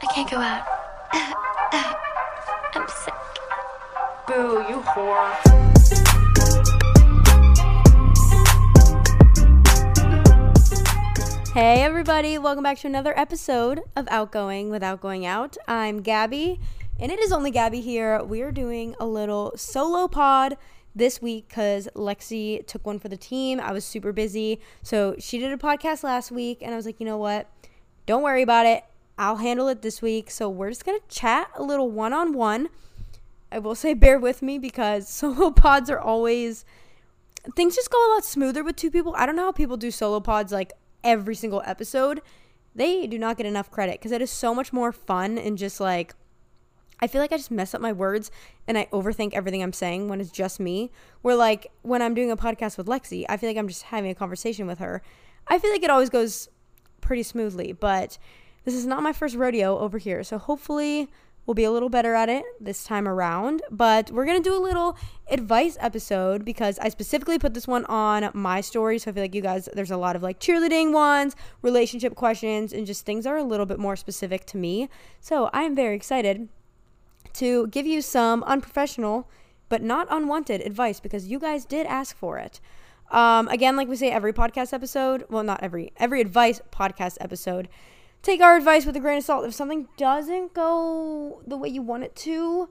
I can't go out. I'm sick. Boo, you whore. Hey everybody, welcome back to another episode of Outgoing Without Going Out. I'm Gabby, and it is only Gabby here. We are doing a little solo pod this week because Lexi took one for the team. I was super busy, so she did a podcast last week, and I was like, you know what? Don't worry about it. I'll handle it this week. So we're just going to chat a little one-on-one. I will say bear with me because solo pods are always... Things just go a lot smoother with two people. I don't know how people do solo pods like every single episode. They do not get enough credit because it is so much more fun and just like... I feel like I just mess up my words and I overthink everything I'm saying when it's just me. Where like when I'm doing a podcast with Lexi, I feel like I'm just having a conversation with her. I feel like it always goes pretty smoothly, but this is not my first rodeo over here. So hopefully we'll be a little better at it this time around. But we're going to do a little advice episode because I specifically put this one on my story. So I feel like you guys, there's a lot of like cheerleading ones, relationship questions, and just things that are a little bit more specific to me. So I am very excited to give you some unprofessional but not unwanted advice because you guys did ask for it. Again, like we say every podcast episode, well, not every advice podcast episode, take our advice with a grain of salt. If something doesn't go the way you want it to,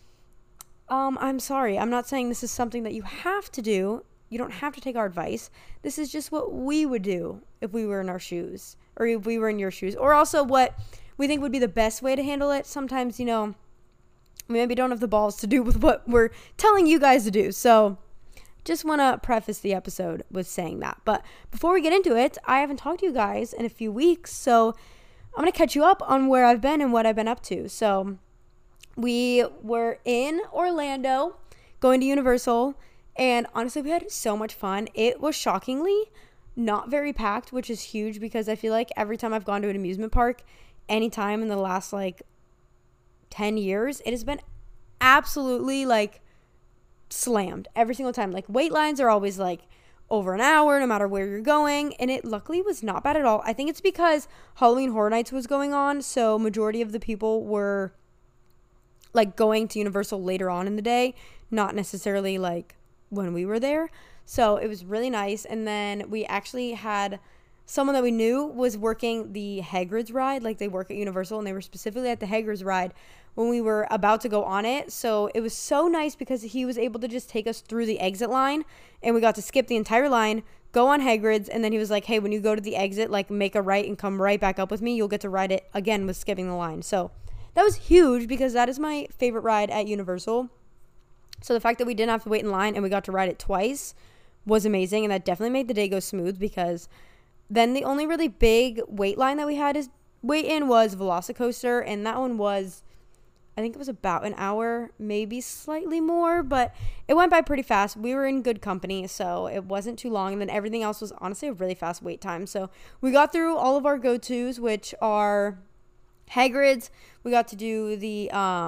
I'm sorry. I'm not saying this is something that you have to do. You don't have to take our advice. This is just what we would do if we were in our shoes or if we were in your shoes, or also what we think would be the best way to handle it. Sometimes, you know, we maybe don't have the balls to do with what we're telling you guys to do. So just want to preface the episode with saying that. But before we get into it, I haven't talked to you guys in a few weeks. So I'm going to catch you up on where I've been and what I've been up to. So we were in Orlando going to Universal. And honestly, we had so much fun. It was shockingly not very packed, which is huge because I feel like every time I've gone to an amusement park, anytime in the last like 10 years, it has been absolutely like slammed every single time. Like wait lines are always like over an hour no matter where you're going, and it luckily was not bad at all. I think it's because Halloween Horror Nights was going on, so majority of the people were like going to Universal later on in the day, not necessarily like when we were there. So it was really nice. And then we actually had someone that we knew was working the Hagrid's ride. Like they work at Universal and they were specifically at the Hagrid's ride when we were about to go on it. So it was so nice because he was able to just take us through the exit line and we got to skip the entire line, go on Hagrid's, and then he was like, hey, when you go to the exit, like make a right and come right back up with me. You'll get to ride it again with skipping the line. So that was huge because that is my favorite ride at Universal. So the fact that we didn't have to wait in line and we got to ride it twice was amazing, and that definitely made the day go smooth because then the only really big wait line that we had is wait in was Velocicoaster, and that one was, I think it was about an hour, maybe slightly more, but it went by pretty fast. We were in good company, so it wasn't too long, and then everything else was honestly a really fast wait time. So we got through all of our go-tos, which are Hagrid's. We got to do the,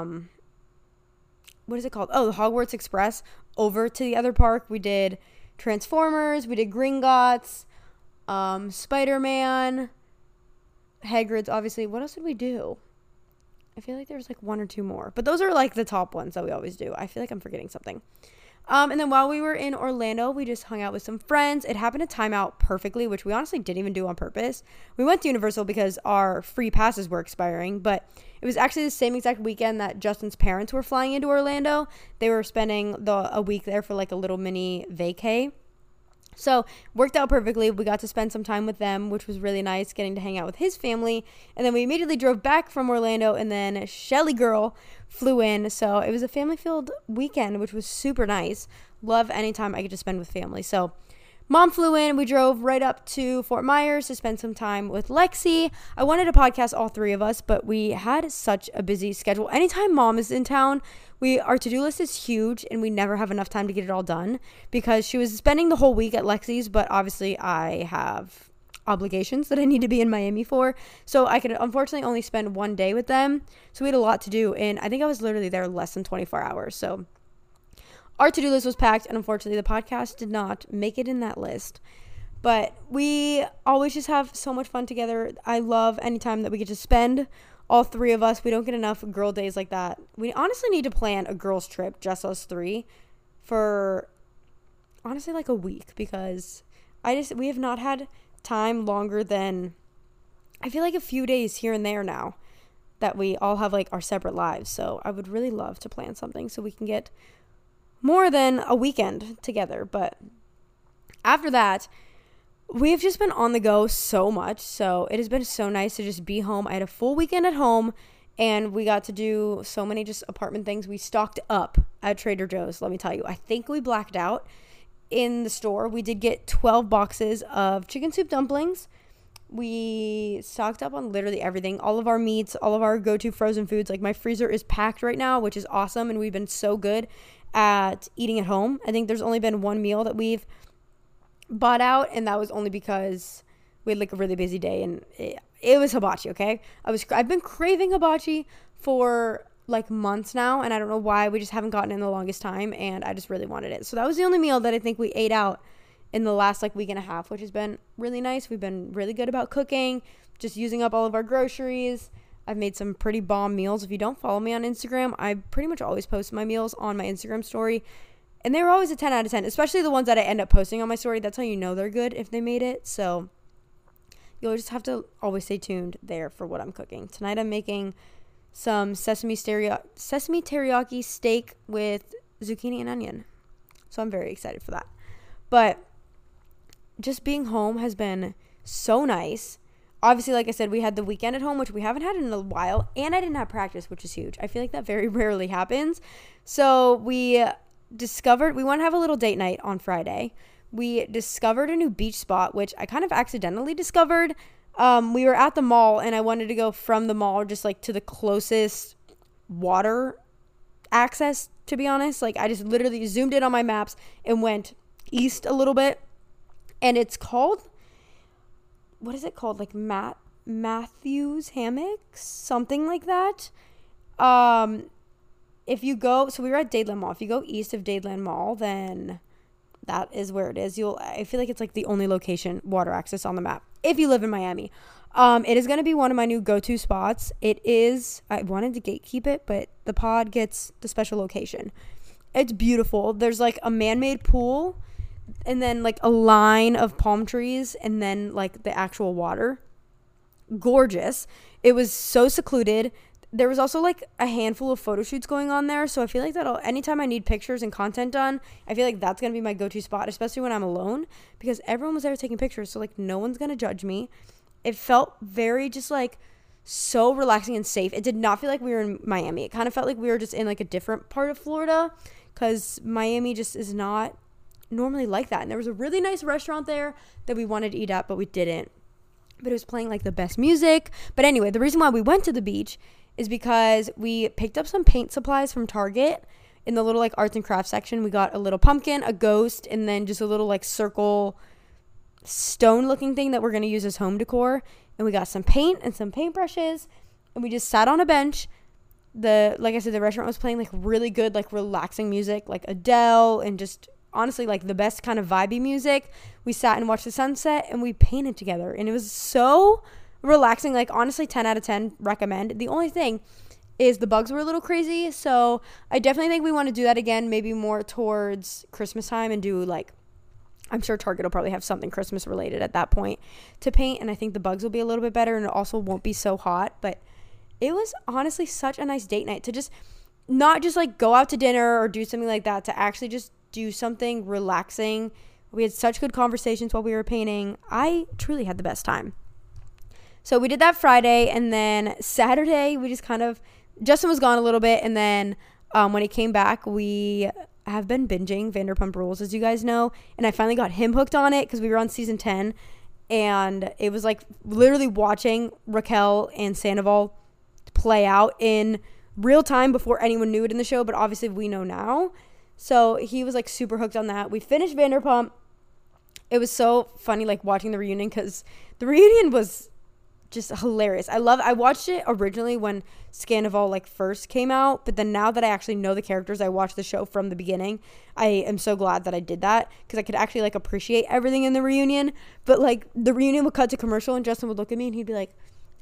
what is it called? Oh, the Hogwarts Express over to the other park. We did Transformers, we did Gringotts, Spider-Man, Hagrid's, obviously. What else did we do? I feel like there's like one or two more, but those are like the top ones that we always do. I feel like I'm forgetting something. And then while we were in Orlando, we just hung out with some friends. It happened to time out perfectly, which we honestly didn't even do on purpose. We went to Universal because our free passes were expiring, but it was actually the same exact weekend that Justin's parents were flying into Orlando. They were spending a week there for like a little mini vacay. So worked out perfectly. We got to spend some time with them, which was really nice, getting to hang out with his family. And then we immediately drove back from Orlando, and then Shelly Girl flew in. So it was a family-filled weekend, which was super nice. Love any time I get to spend with family. So Mom flew in. We drove right up to Fort Myers to spend some time with Lexi. I wanted to podcast all three of us, but we had such a busy schedule. Anytime Mom is in town, our to-do list is huge, and we never have enough time to get it all done because she was spending the whole week at Lexi's, but obviously I have obligations that I need to be in Miami for. So I could unfortunately only spend one day with them. So we had a lot to do, and I think I was literally there less than 24 hours. So our to-do list was packed, and unfortunately the podcast did not make it in that list. But we always just have so much fun together. I love any time that we get to spend all three of us. We don't get enough girl days like that. We honestly need to plan a girls trip, just us three, for honestly like a week, because we have not had time longer than, I feel like, a few days here and there now that we all have like our separate lives. So I would really love to plan something so we can get more than a weekend together. But after that, we've just been on the go so much. So it has been so nice to just be home. I had a full weekend at home, and we got to do so many just apartment things. We stocked up at Trader Joe's, let me tell you. I think we blacked out in the store. We did get 12 boxes of chicken soup dumplings. We stocked up on literally everything. All of our meats, all of our go-to frozen foods. Like, my freezer is packed right now, which is awesome. And we've been so good at eating at home. I think there's only been one meal that we've bought out, and that was only because we had like a really busy day, and it was hibachi. Okay, I've been craving hibachi for like months now, and I don't know why. We just haven't gotten it in the longest time, and I just really wanted it. So that was the only meal that I think we ate out in the last like week and a half, which has been really nice. We've been really good about cooking, just using up all of our groceries. I've made some pretty bomb meals. If you don't follow me on Instagram, I pretty much always post my meals on my Instagram story. And they were always a 10 out of 10, especially the ones that I end up posting on my story. That's how you know they're good, if they made it. So you'll just have to always stay tuned there for what I'm cooking. Tonight I'm making some sesame teriyaki steak with zucchini and onion. So I'm very excited for that. But just being home has been so nice. Obviously, like I said, we had the weekend at home, which we haven't had in a while. And I didn't have practice, which is huge. I feel like that very rarely happens. So we want to have a little date night on Friday. We discovered a new beach spot, which I kind of accidentally discovered. We were at the mall, and I wanted to go from the mall just like to the closest water access, to be honest. Like, I just literally zoomed in on my maps and went east a little bit, and it's called, what is it called? Like Matthews Hammocks, something like that. If you go, so we were at Dadeland Mall. If you go east of Dadeland Mall, then that is where it is. I feel like it's like the only location, water access on the map, if you live in Miami. It is going to be one of my new go-to spots. I wanted to gatekeep it, but the pod gets the special location. It's beautiful. There's like a man-made pool, and then like a line of palm trees, and then like the actual water. Gorgeous. It was so secluded. There was also like a handful of photo shoots going on there. So I feel like anytime I need pictures and content done, I feel like that's going to be my go-to spot, especially when I'm alone, because everyone was there taking pictures. So like no one's going to judge me. It felt very just like so relaxing and safe. It did not feel like we were in Miami. It kind of felt like we were just in like a different part of Florida, because Miami just is not normally like that. And there was a really nice restaurant there that we wanted to eat at, but we didn't. But it was playing like the best music. But anyway, the reason why we went to the beach is because we picked up some paint supplies from Target in the little like arts and crafts section. We got a little pumpkin, a ghost, and then just a little like circle stone looking thing that we're going to use as home decor. And we got some paint and some paintbrushes, and we just sat on a bench. Like I said, the restaurant was playing like really good, like relaxing music, like Adele, and just honestly like the best kind of vibey music. We sat and watched the sunset, and we painted together, and it was so relaxing. Like, honestly, 10 out of 10 recommend. The only thing is the bugs were a little crazy, so I definitely think we want to do that again, maybe more towards Christmas time, and do like, I'm sure Target will probably have something Christmas related at that point to paint, and I think the bugs will be a little bit better, and it also won't be so hot. But it was honestly such a nice date night to just not just like go out to dinner or do something like that, to actually just do something relaxing. We had such good conversations while we were painting. I truly had the best time. So we did that Friday, and then Saturday we just Justin was gone a little bit, and then when he came back, we have been binging Vanderpump Rules, as you guys know, and I finally got him hooked on it because we were on season 10, and it was like literally watching Raquel and Sandoval play out in real time before anyone knew it in the show, but obviously we know now. So he was like super hooked on that. We finished Vanderpump. It was so funny like watching the reunion, because the reunion was just hilarious. I watched it originally when Scandival like first came out, but then now that I actually know the characters, I watched the show from the beginning. I am so glad that I did that, because I could actually like appreciate everything in the reunion. But like the reunion would cut to commercial, and Justin would look at me and he'd be like,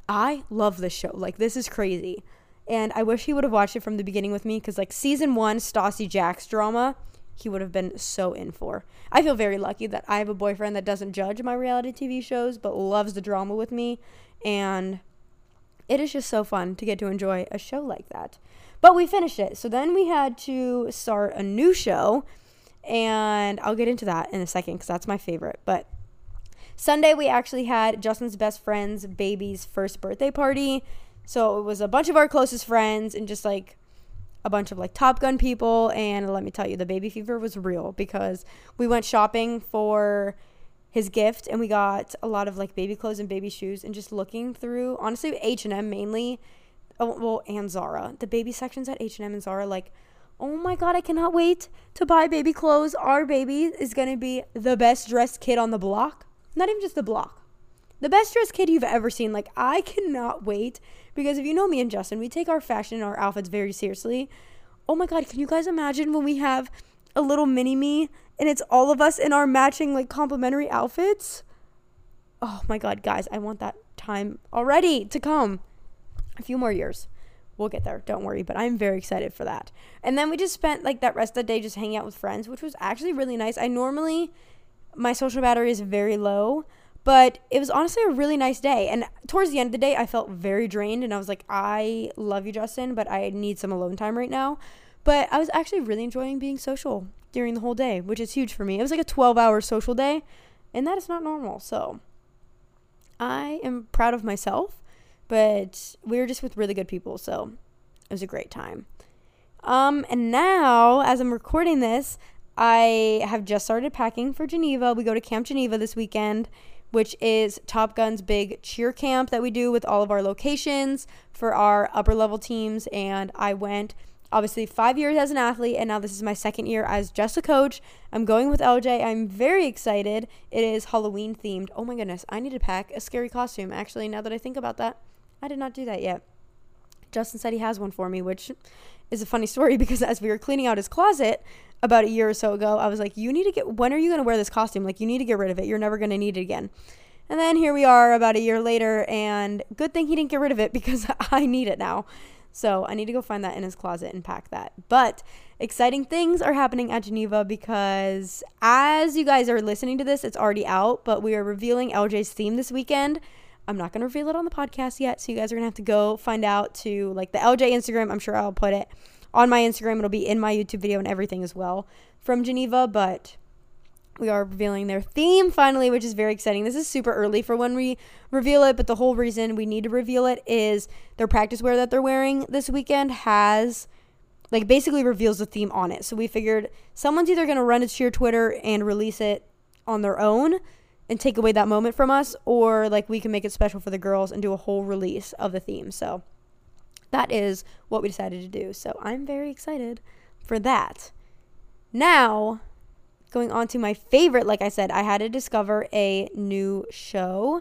I love this show. Like, this is crazy. And I wish he would have watched it from the beginning with me, because, like, season 1, Stassi Jax drama, he would have been so in for. I feel very lucky that I have a boyfriend that doesn't judge my reality TV shows, but loves the drama with me. And it is just so fun to get to enjoy a show like that. But we finished it. So then we had to start a new show. And I'll get into that in a second, because that's my favorite. But Sunday, we actually had Justin's best friend's baby's first birthday party. So it was a bunch of our closest friends and just like a bunch of like Top Gun people. And let me tell you, the baby fever was real, because we went shopping for his gift and we got a lot of like baby clothes and baby shoes, and just looking through, honestly, H&M mainly. Oh, well, and Zara. The baby sections at H&M and Zara, like, oh my God, I cannot wait to buy baby clothes. Our baby is going to be the best dressed kid on the block. Not even just the block. The best dressed kid you've ever seen. Like, I cannot wait, because if you know me and Justin, we take our fashion and our outfits very seriously. Oh my God, can you guys imagine when we have a little mini me and it's all of us in our matching, like, complimentary outfits? Oh my God, guys, I want that time already to come. A few more years. We'll get there, don't worry, but I'm very excited for that. And then we just spent like that rest of the day just hanging out with friends, which was actually really nice. My social battery is very low, but it was honestly a really nice day. And towards the end of the day, I felt very drained, and I was like, I love you, Justin, but I need some alone time right now. But I was actually really enjoying being social during the whole day, which is huge for me. It was like a 12-hour social day, and that is not normal. So I am proud of myself. But we were just with really good people, so it was a great time. And now, as I'm recording this, I have just started packing for Geneva. We go to Camp Geneva this weekend, which is Top Gun's big cheer camp that we do with all of our locations for our upper level teams. And I went, obviously, 5 years as an athlete, and now this is my second year as just a coach. I'm going with LJ. I'm very excited. It is Halloween themed. Oh my goodness, I need to pack a scary costume. Actually, now that I think about that, I did not do that yet. Justin said he has one for me, which is a funny story, because as we were cleaning out his closet about a year or so ago, I was like, when are you going to wear this costume? Like, you need to get rid of it. You're never going to need it again. And then here we are about a year later, and good thing he didn't get rid of it, because I need it now. So I need to go find that in his closet and pack that. But exciting things are happening at Geneva, because as you guys are listening to this, it's already out, but we are revealing LJ's theme this weekend. I'm not going to reveal it on the podcast yet, so you guys are going to have to go find out to like the LJ Instagram. I'm sure I'll put it on my Instagram. It'll be in my YouTube video and everything as well from Geneva, but we are revealing their theme finally, which is very exciting. This is super early for when we reveal it, but the whole reason we need to reveal it is their practice wear that they're wearing this weekend has, like, basically reveals the theme on it. So we figured someone's either going to run to cheer Twitter and release it on their own and take away that moment from us, or like we can make it special for the girls and do a whole release of the theme. So that is what we decided to do. So I'm very excited for that. Now, going on to my favorite, like I said, I had to discover a new show.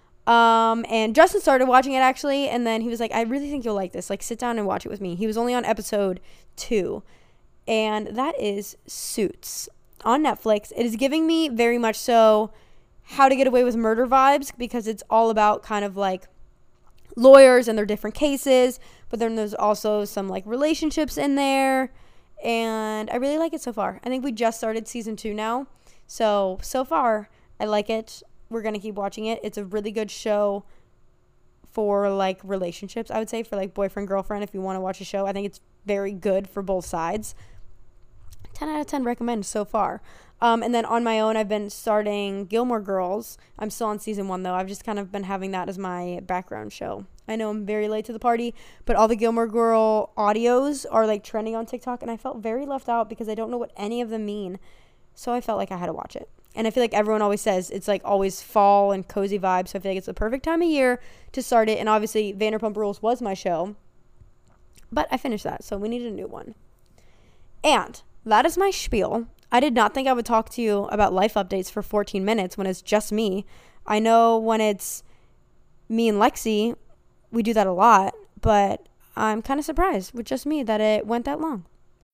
And Justin started watching it actually, and then he was like, I really think you'll like this. Like, sit down and watch it with me. He was only on episode 2, and that is Suits on Netflix. It is giving me very much so How to Get Away with Murder vibes, because it's all about kind of like lawyers and their different cases, but then there's also some like relationships in there, and I really like it so far. I think we just started season 2 now, so far I like it. We're gonna keep watching it. It's a really good show for like relationships, I would say, for like boyfriend girlfriend. If you want to watch a show, I think it's very good for both sides. 10 out of 10 recommend so far. And then on my own, I've been starting Gilmore Girls. I'm still on season 1 though. I've just kind of been having that as my background show. I know I'm very late to the party, but all the Gilmore Girl audios are like trending on TikTok, and I felt very left out because I don't know what any of them mean. So I felt like I had to watch it. And I feel like everyone always says it's like always fall and cozy vibes. So I feel like it's the perfect time of year to start it. And obviously Vanderpump Rules was my show, but I finished that. So we needed a new one. And that is my spiel. I did not think I would talk to you about life updates for 14 minutes when it's just me. I know when it's me and Lexi, we do that a lot, but I'm kind of surprised with just me that it went that long.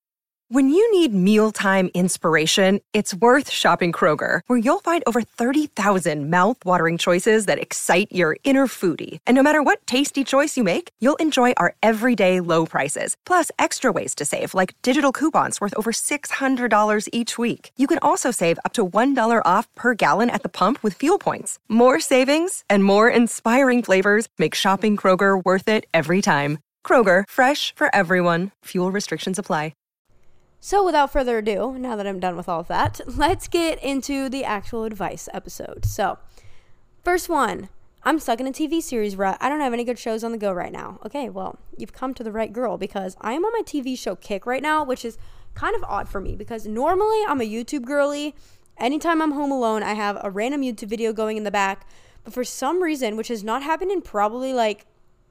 When you need mealtime inspiration, it's worth shopping Kroger, where you'll find over 30,000 mouth-watering choices that excite your inner foodie. And no matter what tasty choice you make, you'll enjoy our everyday low prices, plus extra ways to save, like digital coupons worth over $600 each week. You can also save up to $1 off per gallon at the pump with fuel points. More savings and more inspiring flavors make shopping Kroger worth it every time. Kroger, fresh for everyone. Fuel restrictions apply. So without further ado, now that I'm done with all of that, let's get into the actual advice episode. So, first one, I'm stuck in a TV series rut. I don't have any good shows on the go right now. Okay, well, you've come to the right girl, because I am on my TV show kick right now, which is kind of odd for me because normally I'm a YouTube girly. Anytime I'm home alone, I have a random YouTube video going in the back. But for some reason, which has not happened in probably like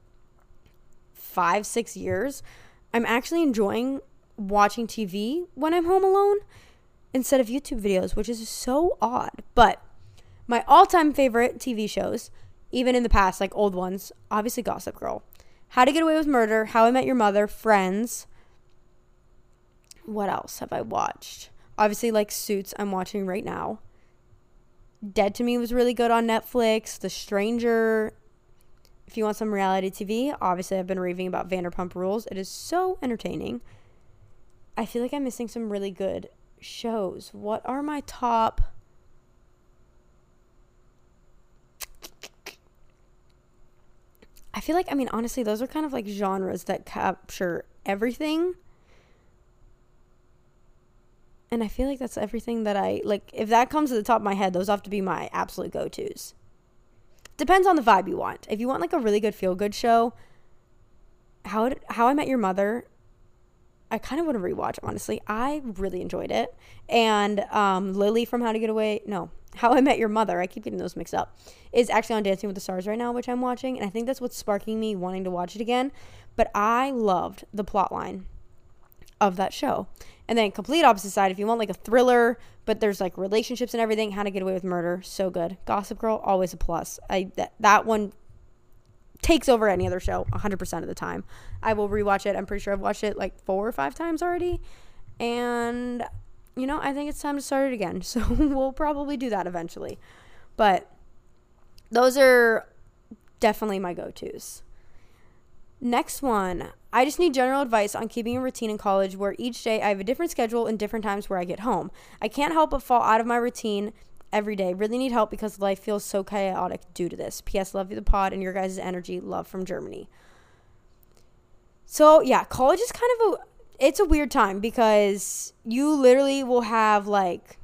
5-6 years, I'm actually enjoying watching TV when I'm home alone instead of YouTube videos, which is so odd. But my all-time favorite TV shows, even in the past, like old ones, obviously Gossip Girl, How to Get Away with Murder, How I Met Your Mother, Friends. What else have I watched? Obviously, like Suits, I'm watching right now. Dead to Me was really good on Netflix. The Stranger. If you want some reality TV, obviously I've been raving about Vanderpump Rules. It is so entertaining. I feel like I'm missing some really good shows. What are my top? I feel like, honestly, those are kind of like genres that capture everything. And I feel like that's everything that I, like, if that comes to the top of my head, those have to be my absolute go-tos. Depends on the vibe you want. If you want, like, a really good feel-good show, How I Met Your Mother, I kind of want to rewatch, honestly. I really enjoyed it. And Lily from How I Met Your Mother, I keep getting those mixed up, is actually on Dancing with the Stars right now, which I'm watching. And I think that's what's sparking me wanting to watch it again. But I loved the plot line of that show. And then complete opposite side, if you want like a thriller, but there's like relationships and everything, How to Get Away with Murder, so good. Gossip Girl, always a plus. That one takes over any other show 100% of the time. I will rewatch it. I'm pretty sure I've watched it like 4 or 5 times already. And, I think it's time to start it again. So we'll probably do that eventually. But those are definitely my go-tos. Next one. I just need general advice on keeping a routine in college where each day I have a different schedule and different times where I get home. I can't help but fall out of my routine every day. Really need help because life feels so chaotic due to this. P.S. Love you, the pod, and your guys' energy. Love from Germany. So, yeah, college is kind of it's a weird time because you literally will have, like,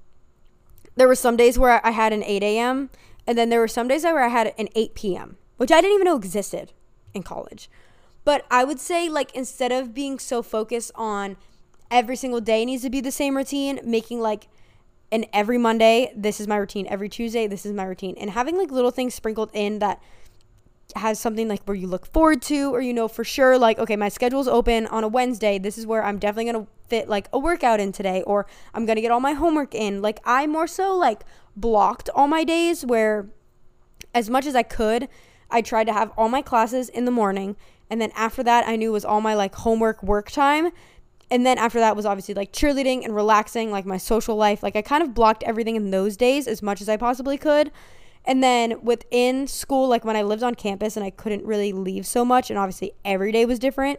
there were some days where I had an 8 a.m. and then there were some days where I had an 8 p.m., which I didn't even know existed in college. But I would say, like, instead of being so focused on every single day needs to be the same routine, making, like, and every Monday, this is my routine. Every Tuesday, this is my routine. And having, like, little things sprinkled in that has something, like, where you look forward to, or for sure, like, okay, my schedule's open on a Wednesday. This is where I'm definitely going to fit, like, a workout in today, or I'm going to get all my homework in. Like, I more so, like, blocked all my days where as much as I could, I tried to have all my classes in the morning. And then after that, I knew it was all my, like, homework work time. And then after that was obviously, like, cheerleading and relaxing, like, my social life. Like, I kind of blocked everything in those days as much as I possibly could. And then within school, like, when I lived on campus and I couldn't really leave so much, and obviously every day was different,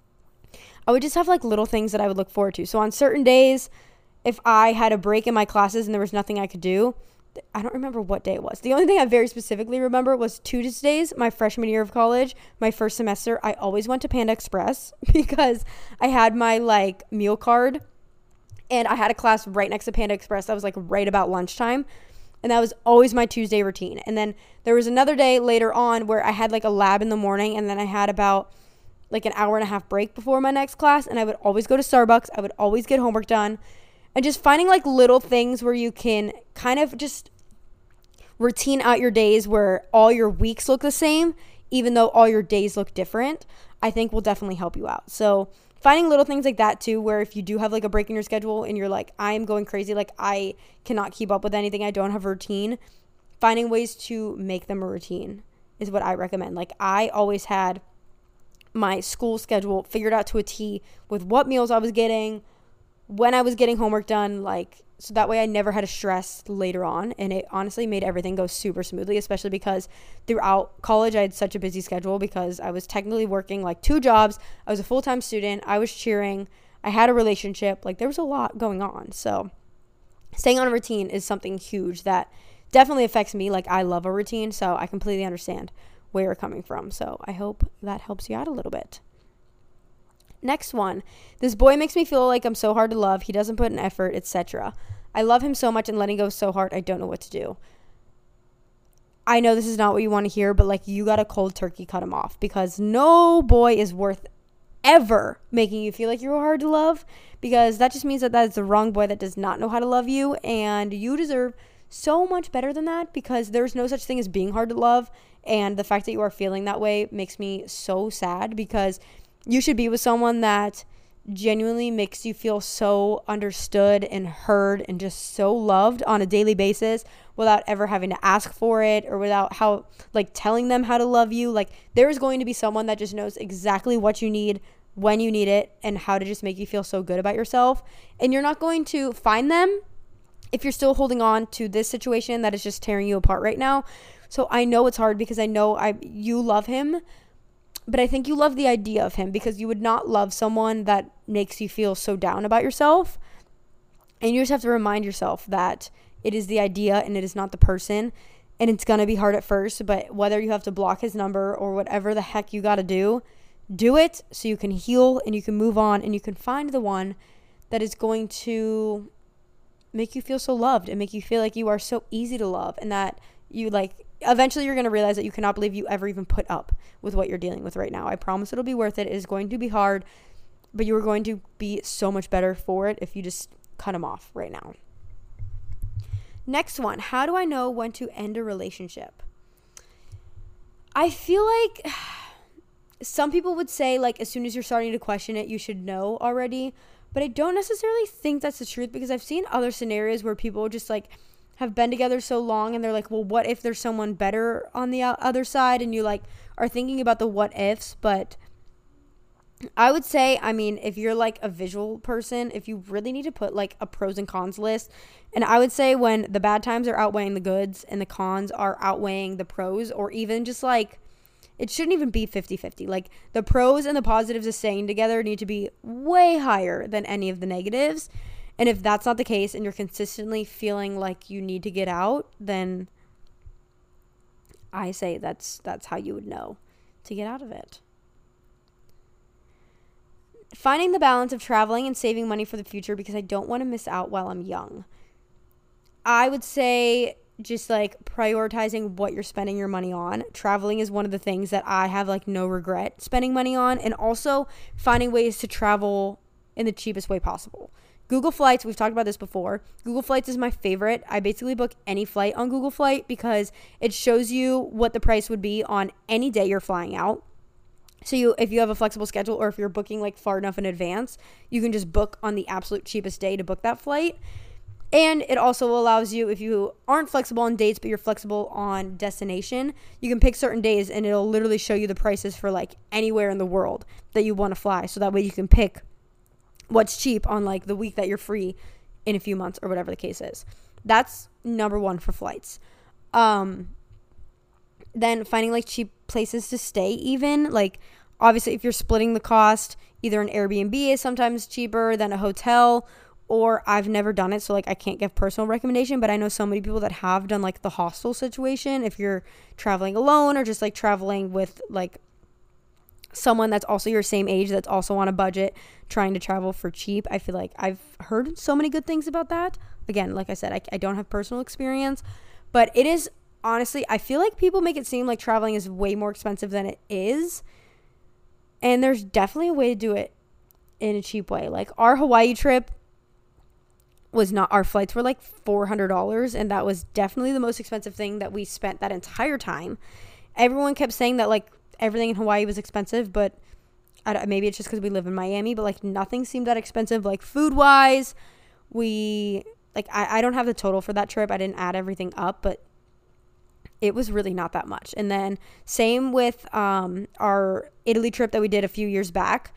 I would just have, like, little things that I would look forward to. So on certain days, if I had a break in my classes and there was nothing I could do, I don't remember what day it was. The only thing I very specifically remember was Tuesdays, my freshman year of college, my first semester. I always went to Panda Express because I had my, like, meal card, and I had a class right next to Panda Express that was, like, right about lunchtime, and that was always my Tuesday routine. And then there was another day later on where I had, like, a lab in the morning, and then I had about, like, an hour and a half break before my next class, and I would always go to Starbucks. I would always get homework done. And just finding, like, little things where you can kind of just routine out your days where all your weeks look the same, even though all your days look different, I think will definitely help you out. So finding little things like that too, where if you do have, like, a break in your schedule and you're like, I'm going crazy, like, I cannot keep up with anything, I don't have a routine, finding ways to make them a routine is what I recommend. Like, I always had my school schedule figured out to a T with what meals I was getting, when I was getting homework done, like, so that way I never had a stress later on. And it honestly made everything go super smoothly, especially because throughout college I had such a busy schedule because I was technically working like 2 jobs. I was a full-time student. I was cheering. I had a relationship. Like, there was a lot going on. So staying on a routine is something huge that definitely affects me. Like, I love a routine, so I completely understand where you're coming from. So I hope that helps you out a little bit. Next one. This boy makes me feel like I'm so hard to love. He doesn't put in effort, etc. I love him so much and letting go so hard. I don't know what to do. I know this is not what you want to hear, but like, you got to cold turkey cut him off, because no boy is worth ever making you feel like you're hard to love, because that just means that is the wrong boy that does not know how to love you, and you deserve so much better than that, because there's no such thing as being hard to love. And the fact that you are feeling that way makes me so sad, because you should be with someone that genuinely makes you feel so understood and heard and just so loved on a daily basis without ever having to ask for it, or without telling them how to love you. Like, there is going to be someone that just knows exactly what you need, when you need it, and how to just make you feel so good about yourself. And you're not going to find them if you're still holding on to this situation that is just tearing you apart right now. So I know it's hard, because I know you love him, but I think you love the idea of him, because you would not love someone that makes you feel so down about yourself. And you just have to remind yourself that it is the idea and it is not the person. And it's going to be hard at first, but whether you have to block his number or whatever the heck you got to do it so you can heal and you can move on and you can find the one that is going to make you feel so loved and make you feel like you are so easy to love, and that you eventually you're going to realize that you cannot believe you ever even put up with what you're dealing with right now. I promise it'll be worth it. It is going to be hard, but you are going to be so much better for it if you just cut him off right now. Next one. How do I know when to end a relationship? I feel like some people would say, like, as soon as you're starting to question it, you should know already. But I don't necessarily think that's the truth, because I've seen other scenarios where people just have been together so long and they're like, well, what if there's someone better on the other side? And you are thinking about the what ifs. But I would say, I mean, if you're a visual person, if you really need to put a pros and cons list, and I would say when the bad times are outweighing the goods and the cons are outweighing the pros, or even just it shouldn't even be 50-50. The pros and the positives of staying together need to be way higher than any of the negatives. And if that's not the case and you're consistently feeling like you need to get out, then I say that's how you would know to get out of it. Finding the balance of traveling and saving money for the future, because I don't want to miss out while I'm young. I would say just prioritizing what you're spending your money on. Traveling is one of the things that I have no regret spending money on, and also finding ways to travel in the cheapest way possible. Google Flights, we've talked about this before. Google Flights is my favorite. I basically book any flight on Google Flight because it shows you what the price would be on any day you're flying out. So if you have a flexible schedule, or if you're booking far enough in advance, you can just book on the absolute cheapest day to book that flight. And it also allows you, if you aren't flexible on dates but you're flexible on destination, you can pick certain days and it'll literally show you the prices for anywhere in the world that you want to fly. So that way you can pick what's cheap on the week that you're free in a few months, or whatever the case is. That's number one for flights. Then finding cheap places to stay, even obviously if you're splitting the cost, either an Airbnb is sometimes cheaper than a hotel, or I've never done it, so I can't give personal recommendation, but I know so many people that have done the hostel situation. If you're traveling alone, or just traveling with someone that's also your same age, that's also on a budget, trying to travel for cheap. I feel like I've heard so many good things about that. Again, like I said, I don't have personal experience, but it is, honestly, I feel like people make it seem like traveling is way more expensive than it is. And there's definitely a way to do it in a cheap way. Our Hawaii trip was not, our flights were $400, and that was definitely the most expensive thing that we spent that entire time. Everyone kept saying that everything in Hawaii was expensive, but maybe it's just because we live in Miami, but nothing seemed that expensive. Food wise, I don't have the total for that trip. I didn't add everything up, but it was really not that much. And then same with our Italy trip that we did a few years back.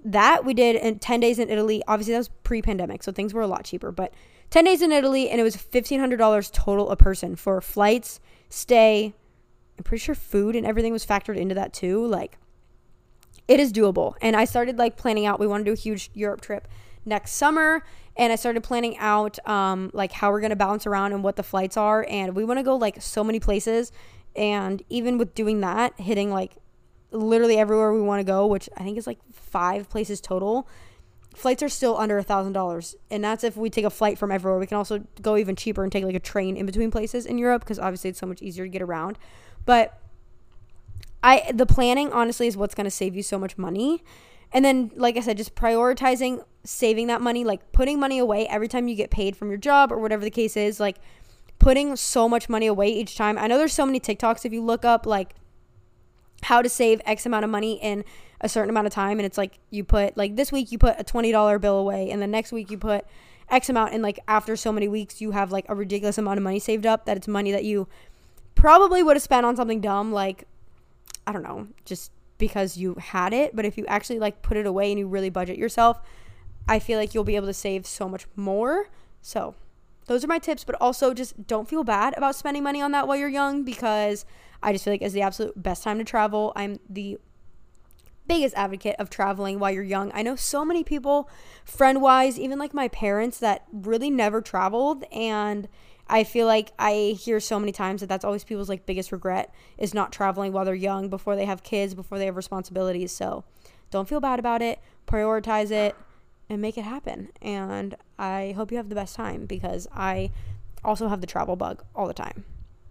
that we did in 10 days in Italy. Obviously, that was pre-pandemic, so things were a lot cheaper. But 10 days in Italy, and it was $1,500 total a person for flights, stay. I'm pretty sure food and everything was factored into that too. Like, it is doable. And I started like planning out. We want to do a huge Europe trip next summer, and I started planning out like how we're gonna bounce around and what the flights are. And we want to go like so many places. And even with doing that, hitting like literally everywhere we want to go, which I think is like 5 places total, flights are still under $1,000. And that's if we take a flight from everywhere. We can also go even cheaper and take like a train in between places in Europe, because obviously it's so much easier to get around. But the planning honestly is what's going to save you so much money. And then, like I said, just prioritizing saving that money, like putting money away every time you get paid from your job or whatever the case is, like putting so much money away each time. I know there's so many TikToks if you look up like how to save X amount of money in a certain amount of time, and it's like you put like this week you put a $20 bill away, and the next week you put X amount, and like after so many weeks you have like a ridiculous amount of money saved up that it's money that you probably would have spent on something dumb, like I don't know, just because you had it. But if you actually like put it away and you really budget yourself, I feel like you'll be able to save so much more. So those are my tips. But also just don't feel bad about spending money on that while you're young, because I just feel like it's the absolute best time to travel. I'm the biggest advocate of traveling while you're young. I know so many people, friend-wise, even like my parents, that really never traveled, and I feel like I hear so many times that that's always people's like biggest regret, is not traveling while they're young, before they have kids, before they have responsibilities. So don't feel bad about it, prioritize it, and make it happen. And I hope you have the best time, because I also have the travel bug all the time.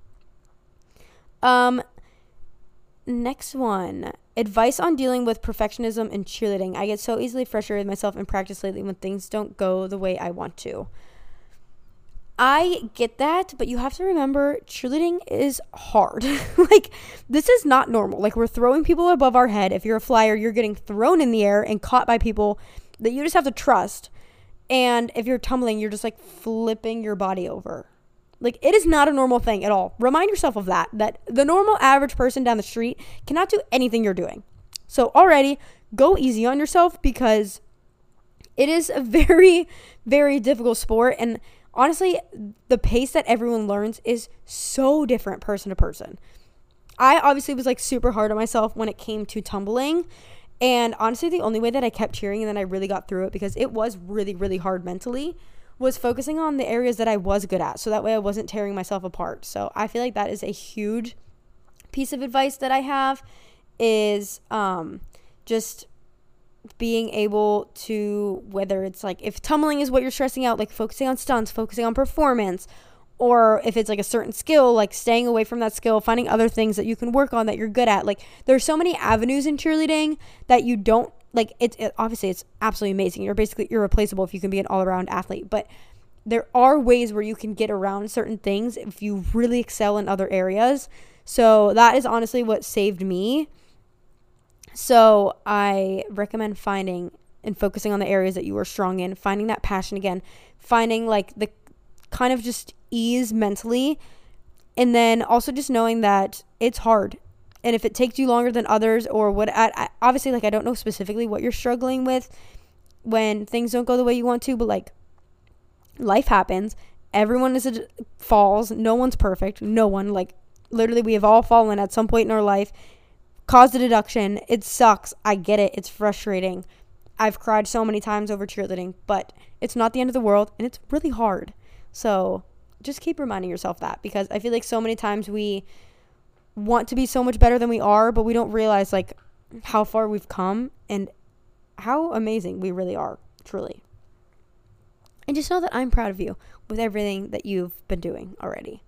Next one, advice on dealing with perfectionism in cheerleading. I get so easily frustrated with myself in practice lately when things don't go the way I want to. I get that, but you have to remember cheerleading is hard. Like, this is not normal. Like, we're throwing people above our head. If you're a flyer, you're getting thrown in the air and caught by people that you just have to trust. And if you're tumbling, you're just like flipping your body over. Like, it is not a normal thing at all. Remind yourself of that the normal average person down the street cannot do anything you're doing. So already go easy on yourself, because it is a very, very difficult sport. And honestly, the pace that everyone learns is so different person to person. I obviously was like super hard on myself when it came to tumbling. And honestly, the only way that I kept cheering and then I really got through it, because it was really, really hard mentally, was focusing on the areas that I was good at. So that way I wasn't tearing myself apart. So I feel like that is a huge piece of advice that I have, is just being able to, whether it's like if tumbling is what you're stressing out, like focusing on stunts, focusing on performance, or if it's like a certain skill, like staying away from that skill, finding other things that you can work on that you're good at. Like, there's so many avenues in cheerleading that you don't like. Obviously it's absolutely amazing. You're basically irreplaceable if you can be an all-around athlete, but there are ways where you can get around certain things if you really excel in other areas. So that is honestly what saved me. So I recommend finding and focusing on the areas that you are strong in, finding that passion again, finding like the kind of just ease mentally, and then also just knowing that it's hard. And if it takes you longer than others, or what, obviously, like, I don't know specifically what you're struggling with when things don't go the way you want to, but like, life happens. Everyone falls. No one's perfect. No one. Like, literally, we have all fallen at some point in our life. Caused a deduction. It sucks. I get it. It's frustrating. I've cried so many times over cheerleading, but it's not the end of the world, and it's really hard. So just keep reminding yourself that, because I feel like so many times we want to be so much better than we are, but we don't realize like how far we've come and how amazing we really are, truly. And just know that I'm proud of you with everything that you've been doing already.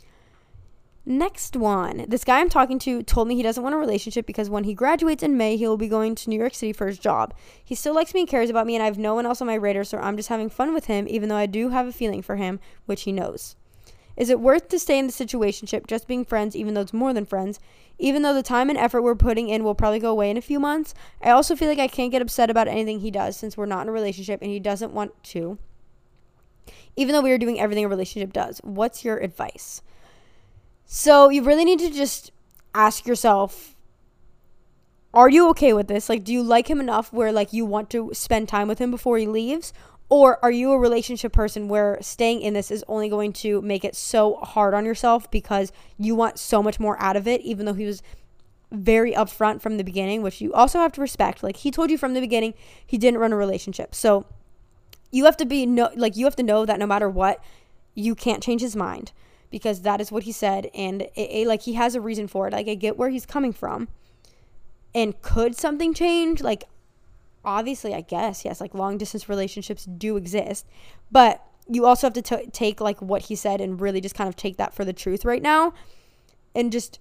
Next one. This guy I'm talking to told me he doesn't want a relationship because when he graduates in May, he will be going to New York City for his job. He still likes me and cares about me, and I have no one else on my radar, so I'm just having fun with him, even though I do have a feeling for him, which he knows. Is it worth to stay in the situationship, just being friends, even though it's more than friends? Even though the time and effort we're putting in will probably go away in a few months, I also feel like I can't get upset about anything he does since we're not in a relationship and he doesn't want to, even though we are doing everything a relationship does. What's your advice? So you really need to just ask yourself, are you okay with this? Like, do you like him enough where, like, you want to spend time with him before he leaves? Or are you a relationship person where staying in this is only going to make it so hard on yourself because you want so much more out of it, even though he was very upfront from the beginning, which you also have to respect. Like, he told you from the beginning he didn't run a relationship. So you have to you have to know that no matter what, you can't change his mind, because that is what he said, and like, he has a reason for it. Like, I get where he's coming from. And could something change? Like, obviously, I guess, yes, like, long distance relationships do exist, but you also have to take, like, what he said and really just kind of take that for the truth right now, and just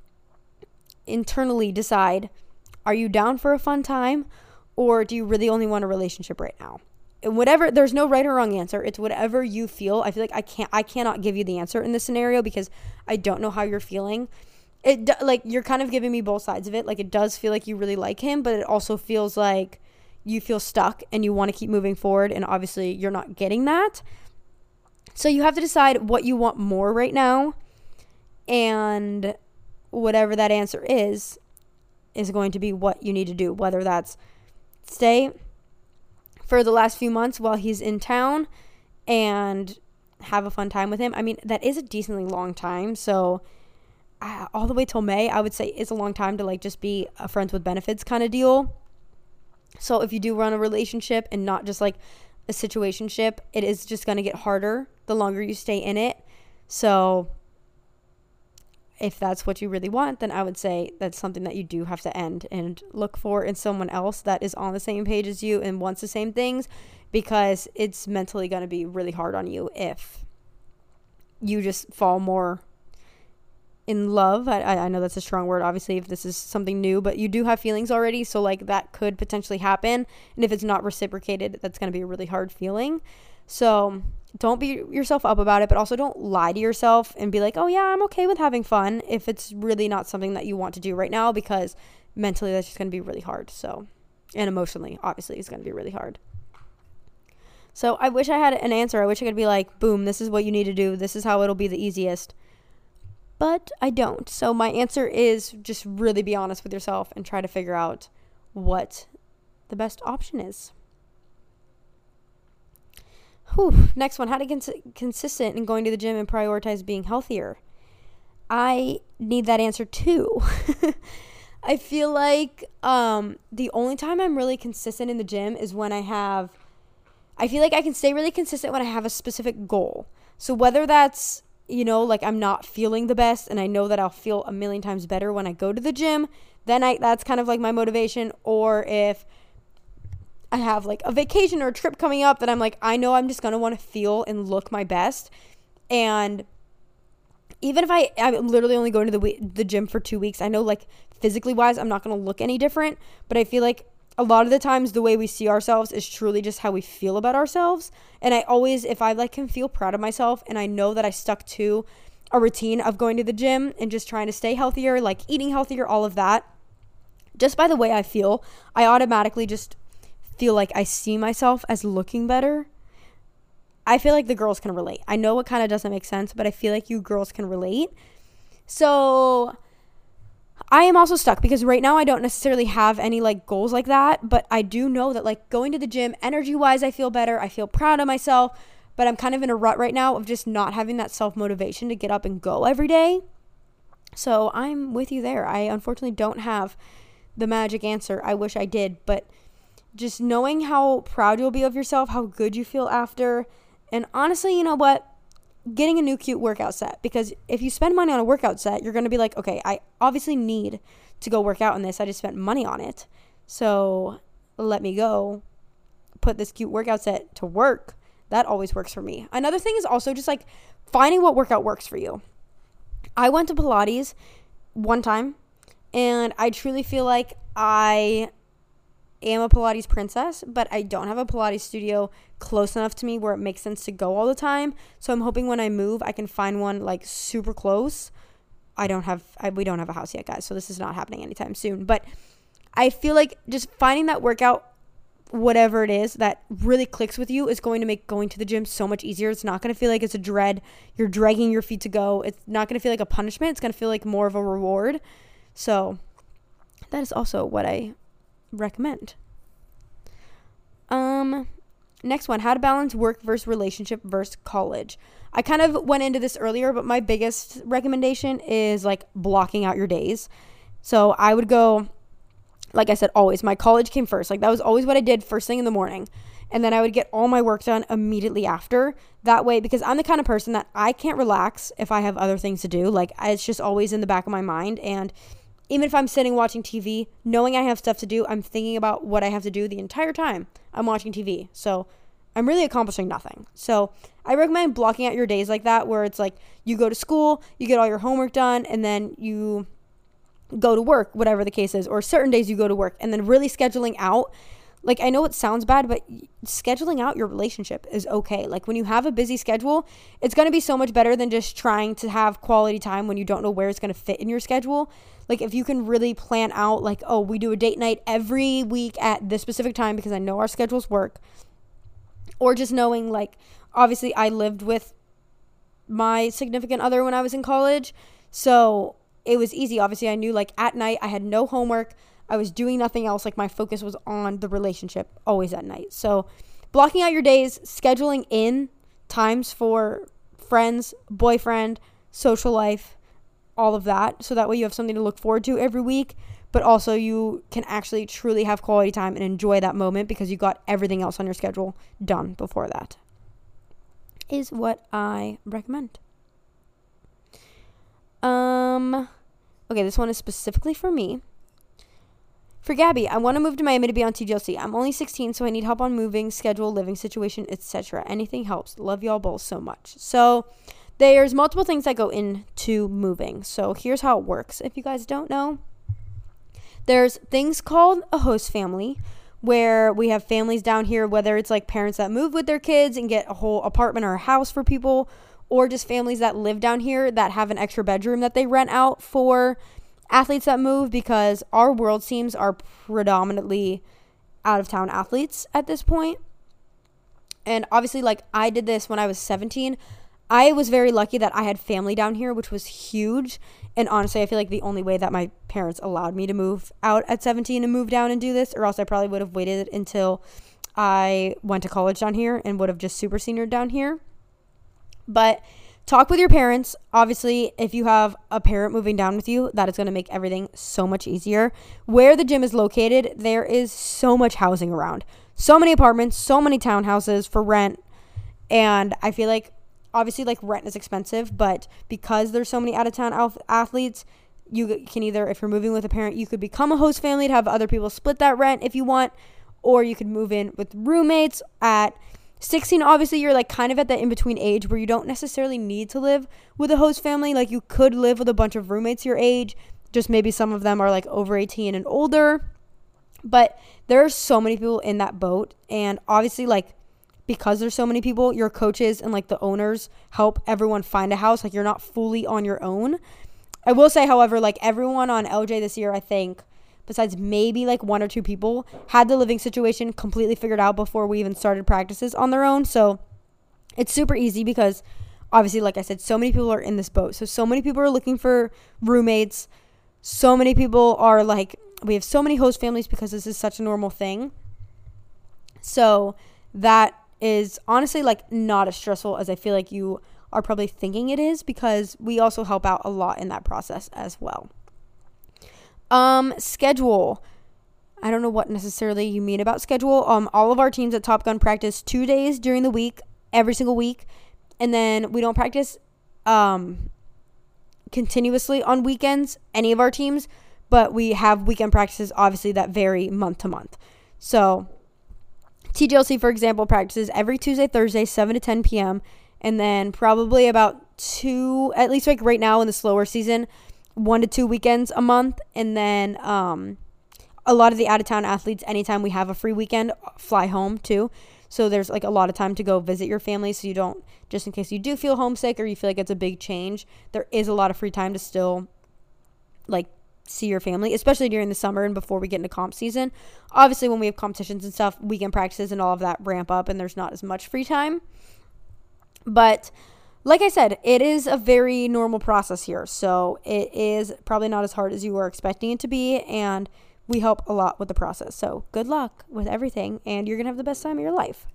internally decide, are you down for a fun time, or do you really only want a relationship right now? And whatever, there's no right or wrong answer. It's whatever you feel. I feel like I cannot give you the answer in this scenario because I don't know how you're feeling. Like, you're kind of giving me both sides of it. Like, it does feel like you really like him, but it also feels like you feel stuck and you want to keep moving forward, and obviously you're not getting that. So you have to decide what you want more right now, and whatever that answer is going to be what you need to do, whether that's stay for the last few months while he's in town and have a fun time with him. I mean, that is a decently long time, so all the way till May, I would say it's a long time to, like, just be a friends with benefits kind of deal. So if you do run a relationship and not just, like, a situationship, it is just going to get harder the longer you stay in it. So if that's what you really want, then I would say that's something that you do have to end and look for in someone else that is on the same page as you and wants the same things, because it's mentally going to be really hard on you if you just fall more in love. I know that's a strong word, obviously, if this is something new, but you do have feelings already, so, like, that could potentially happen, and if it's not reciprocated, that's going to be a really hard feeling. So don't beat yourself up about it, but also don't lie to yourself and be like, oh yeah, I'm okay with having fun, if it's really not something that you want to do right now, because mentally that's just going to be really hard. So, and emotionally, obviously, it's going to be really hard. So I wish I had an answer. I wish I could be like, boom, this is what you need to do, this is how it'll be the easiest. But I don't. So my answer is just really be honest with yourself and try to figure out what the best option is. Next one, how to get consistent in going to the gym and prioritize being healthier. I need that answer too. I feel like the only time I'm really consistent in the gym is when I feel like I can stay really consistent when I have a specific goal. So whether that's, you know, like, I'm not feeling the best and I know that I'll feel a million times better when I go to the gym, then that's kind of like my motivation. Or if I have, like, a vacation or a trip coming up that I'm like, I know I'm just going to want to feel and look my best. And even if I'm literally only going to the gym for 2 weeks, I know, like, physically wise, I'm not going to look any different, but I feel like a lot of the times the way we see ourselves is truly just how we feel about ourselves. And I always, if I, like, can feel proud of myself and I know that I stuck to a routine of going to the gym and just trying to stay healthier, like eating healthier, all of that, just by the way I feel, I automatically just feel like I see myself as looking better. I feel like the girls can relate. I know it kind of doesn't make sense, but I feel like you girls can relate. So I am also stuck because right now I don't necessarily have any, like, goals like that, but I do know that, like, going to the gym, energy-wise, I feel better. I feel proud of myself, but I'm kind of in a rut right now of just not having that self-motivation to get up and go every day. So I'm with you there. I unfortunately don't have the magic answer. I wish I did, but just knowing how proud you'll be of yourself, how good you feel after, and honestly, you know what? Getting a new cute workout set, because if you spend money on a workout set, you're going to be like, okay, I obviously need to go work out in this. I just spent money on it. So let me go put this cute workout set to work. That always works for me. Another thing is also just, like, finding what workout works for you. I went to Pilates one time and I truly feel like I am a Pilates princess, but I don't have a Pilates studio close enough to me where it makes sense to go all the time. So I'm hoping when I move, I can find one, like, super close. We don't have a house yet, guys, so this is not happening anytime soon. But I feel like just finding that workout, whatever it is, that really clicks with you is going to make going to the gym so much easier. It's not going to feel like it's a dread. You're dragging your feet to go. It's not going to feel like a punishment. It's going to feel like more of a reward. So that is also what I recommend. Next one, how to balance work versus relationship versus college. I kind of went into this earlier, but my biggest recommendation is like blocking out your days. So I would go, like I said, always, my college came first. Like that was always what I did first thing in the morning. And then I would get all my work done immediately after. That way, because I'm the kind of person that I can't relax if I have other things to do. Like it's just always in the back of my mind. And even if I'm sitting watching TV, knowing I have stuff to do, I'm thinking about what I have to do the entire time I'm watching TV. So I'm really accomplishing nothing. So I recommend blocking out your days like that, where it's like you go to school, you get all your homework done, and then you go to work, whatever the case is, or certain days you go to work, and then really scheduling out. Like, I know it sounds bad, but scheduling out your relationship is okay. Like, when you have a busy schedule, it's going to be so much better than just trying to have quality time when you don't know where it's going to fit in your schedule. Like, if you can really plan out, like, oh, we do a date night every week at this specific time because I know our schedules work. Or just knowing, like, obviously I lived with my significant other when I was in college. So it was easy. Obviously, I knew, like, at night I had no homework. I was doing nothing else. Like, my focus was on the relationship always at night. So blocking out your days, scheduling in times for friends, boyfriend, social life, all of that. So that way you have something to look forward to every week. But also you can actually truly have quality time and enjoy that moment because you got everything else on your schedule done before that. Is what I recommend. Okay, this one is specifically for me. For Gabby, I want to move to Miami to be on TGLC. I'm only 16, so I need help on moving, schedule, living situation, etc. Anything helps. Love y'all both so much. So there's multiple things that go into moving. So here's how it works. If you guys don't know, there's things called a host family, where we have families down here, whether it's like parents that move with their kids and get a whole apartment or a house for people, or just families that live down here that have an extra bedroom that they rent out for athletes that move, because our world teams are predominantly out-of-town athletes at this point. And obviously, like, I did this when I was 17. I was very lucky that I had family down here, which was huge. And honestly, I feel like the only way that my parents allowed me to move out at 17 and move down and do this, or else I probably would have waited until I went to college down here and would have just super seniored down here. But talk with your parents. Obviously, if you have a parent moving down with you, that is going to make everything so much easier. Where the gym is located, there is so much housing around. So many apartments, so many townhouses for rent. And I feel like, obviously, like, rent is expensive, but because there's so many out-of-town athletes, you can either, if you're moving with a parent, you could become a host family to have other people split that rent if you want, or you could move in with roommates at 16. Obviously, you're like kind of at that in-between age where you don't necessarily need to live with a host family. Like, you could live with a bunch of roommates your age, just maybe some of them are like over 18 and older. But there are so many people in that boat, and obviously, like, because there's so many people, your coaches and like the owners help everyone find a house. Like, you're not fully on your own. I will say, however, like, everyone on LJ this year, I think, besides maybe like one or two people, had the living situation completely figured out before we even started practices on their own. So it's super easy because obviously, like I said, so many people are in this boat. So many people are looking for roommates. So many people are like, we have so many host families because this is such a normal thing. So that is honestly like not as stressful as I feel like you are probably thinking it is, because we also help out a lot in that process as well. Schedule. I don't know what necessarily you mean about schedule. All of our teams at Top Gun practice 2 days during the week, every single week. And then we don't practice continuously on weekends, any of our teams, but we have weekend practices, obviously, that vary month to month. So TGLC, for example, practices every Tuesday, Thursday, 7 to 10 p.m. And then probably about 2, at least like right now in the slower season, 1 to 2 weekends a month. And then a lot of the out-of-town athletes, anytime we have a free weekend, fly home too. So there's like a lot of time to go visit your family, so you don't, just in case you do feel homesick or you feel like it's a big change, there is a lot of free time to still like see your family, especially during the summer and before we get into comp season. Obviously, when we have competitions and stuff, weekend practices and all of that ramp up and there's not as much free time. But like I said, it is a very normal process here. So it is probably not as hard as you were expecting it to be. And we help a lot with the process. So good luck with everything. And you're going to have the best time of your life.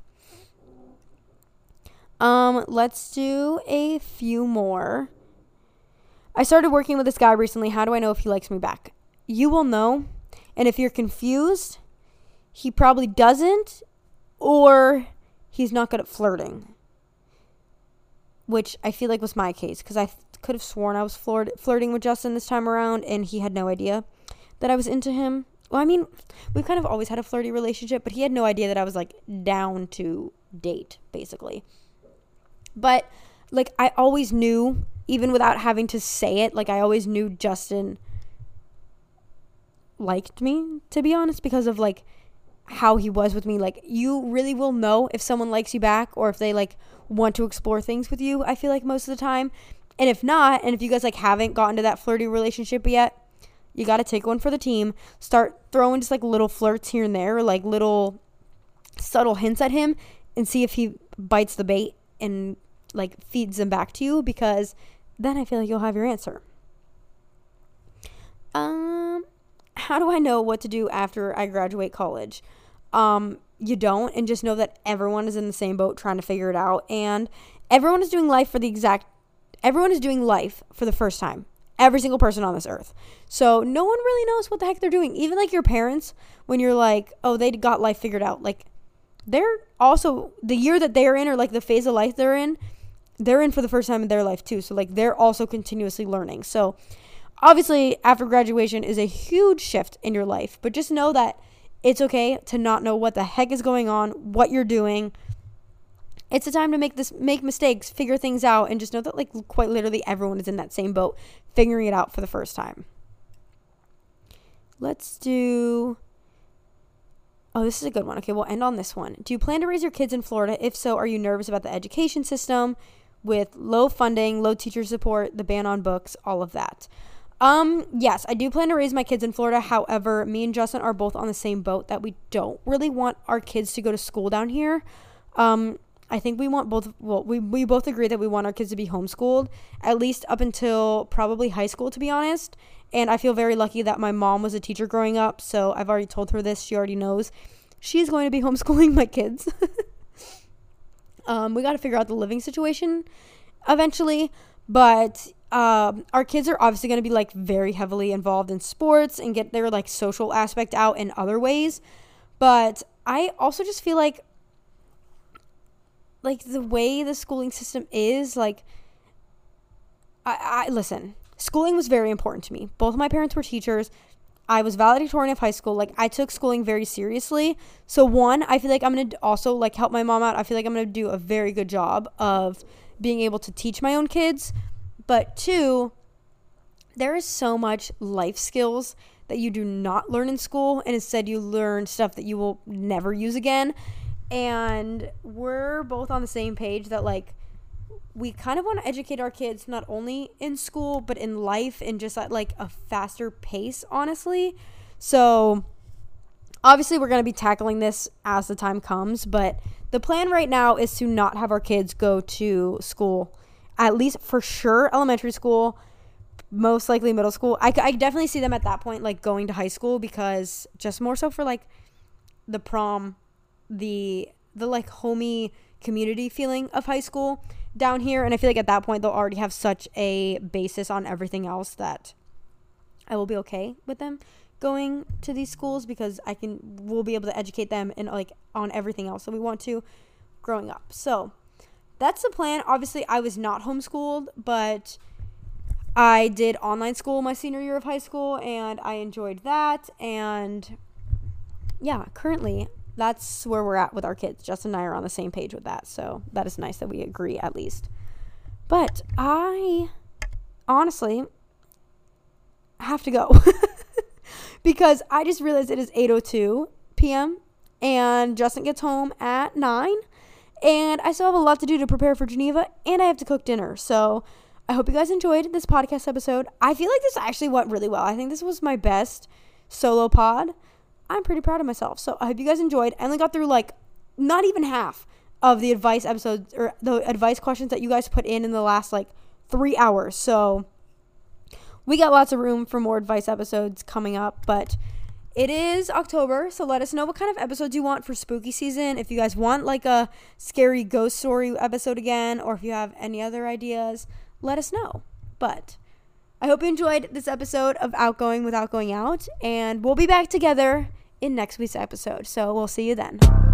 Let's do a few more. I started working with this guy recently. How do I know if he likes me back? You will know. And if you're confused, he probably doesn't, or he's not good at flirting, which I feel like was my case, because I could have sworn I was flirting with Justin this time around, and he had no idea that I was into him. Well, I mean, we've kind of always had a flirty relationship, but he had no idea that I was, like, down to date, basically. But, like, I always knew, even without having to say it, like, I always knew Justin liked me, to be honest, because of, like, how he was with me. Like, you really will know if someone likes you back, or if they, like, want to explore things with you, I feel like, most of the time. And if not, and if you guys, like, haven't gotten to that flirty relationship yet, you got to take one for the team. Start throwing just, like, little flirts here and there, or, like, little subtle hints at him, and see if he bites the bait and, like, feeds them back to you, because then I feel like you'll have your answer. How do I know what to do after I graduate college? You don't, and just know that everyone is in the same boat trying to figure it out, and everyone is doing life for the first time. Every single person on this earth. So no one really knows what the heck they're doing. Even, like, your parents, when you're like, oh, they got life figured out. Like, they're also, the year that they're in, or, like, the phase of life they're in for the first time in their life too. So, like, they're also continuously learning. So obviously, after graduation is a huge shift in your life. But just know that it's okay to not know what the heck is going on, what you're doing. It's a time to make mistakes, figure things out, and just know that, like, quite literally everyone is in that same boat, figuring it out for the first time. Let's do... Oh, this is a good one. Okay, we'll end on this one. Do you plan to raise your kids in Florida? If so, are you nervous about the education system with low funding, low teacher support, the ban on books, all of that? Yes, I do plan to raise my kids in Florida. However, me and Justin are both on the same boat that we don't really want our kids to go to school down here. I think we want both, well, we both agree that we want our kids to be homeschooled, at least up until probably high school, to be honest. And I feel very lucky that my mom was a teacher growing up, so I've already told her this. She already knows. She's going to be homeschooling my kids. We got to figure out the living situation eventually, but our kids are obviously going to be, like, very heavily involved in sports and get their, like, social aspect out in other ways. But I also just feel like the way the schooling system is, like, I listen, schooling was very important to me. Both of my parents were teachers. I was valedictorian of high school. Like, I took schooling very seriously. So, one, I feel like I'm going to also, like, help my mom out. I feel like I'm going to do a very good job of being able to teach my own kids. But two, there is so much life skills that you do not learn in school, and instead you learn stuff that you will never use again. And we're both on the same page that, like, we kind of want to educate our kids not only in school but in life, and just at, like, a faster pace, honestly. So obviously we're going to be tackling this as the time comes, but the plan right now is to not have our kids go to school, at least for sure elementary school, most likely middle school. I definitely see them at that point, like, going to high school, because just more so for, like, the prom, the like, homey community feeling of high school down here. And I feel like at that point they'll already have such a basis on everything else that I will be okay with them going to these schools, because we'll be able to educate them in, like, on everything else that we want to growing up. So that's the plan. Obviously I was not homeschooled, but I did online school my senior year of high school, and I enjoyed that. And yeah, currently that's where we're at with our kids. Justin and I are on the same page with that, so that is nice that we agree, at least. But I honestly have to go because I just realized it is 8:02 p.m. and Justin gets home at 9, and I still have a lot to do to prepare for Geneva, and I have to cook dinner. So I hope you guys enjoyed this podcast episode. I feel like this actually went really well. I think this was my best solo pod. I'm pretty proud of myself. So I hope you guys enjoyed. I only got through, like, not even half of the advice episodes or the advice questions that you guys put in the last like 3 hours. So we got lots of room for more advice episodes coming up, but it is October, so let us know what kind of episodes you want for spooky season. If you guys want like a scary ghost story episode again, or if you have any other ideas, let us know. But I hope you enjoyed this episode of Outgoing Without Going Out, and we'll be back together in next week's episode. So we'll see you then.